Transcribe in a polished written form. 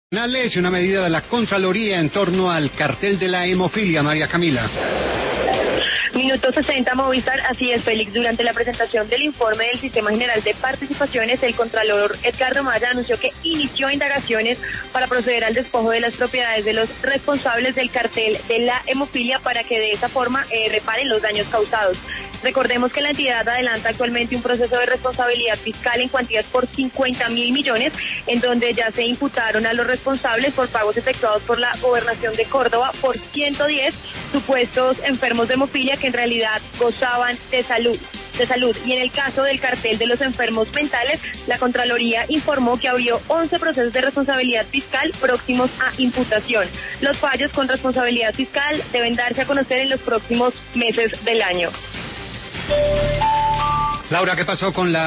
Es una medida de la Contraloría en torno al cartel de la hemofilia, María Camila. Minuto 60 Movistar, así es, Félix. Durante la presentación del informe del Sistema General de Participaciones, el Contralor Edgardo Maya anunció que inició indagaciones para proceder al despojo de las propiedades de los responsables del cartel de la hemofilia para que de esa forma reparen los daños causados. Recordemos que la entidad adelanta actualmente un proceso de responsabilidad fiscal en cuantías por 50.000 millones, en donde ya se imputaron a los responsables por pagos efectuados por la Gobernación de Córdoba por 110 supuestos enfermos de hemofilia que en realidad gozaban de salud. Y en el caso del cartel de los enfermos mentales, la Contraloría informó que abrió 11 procesos de responsabilidad fiscal próximos a imputación. Los fallos con responsabilidad fiscal deben darse a conocer en los próximos meses del año. Laura, ¿qué pasó con la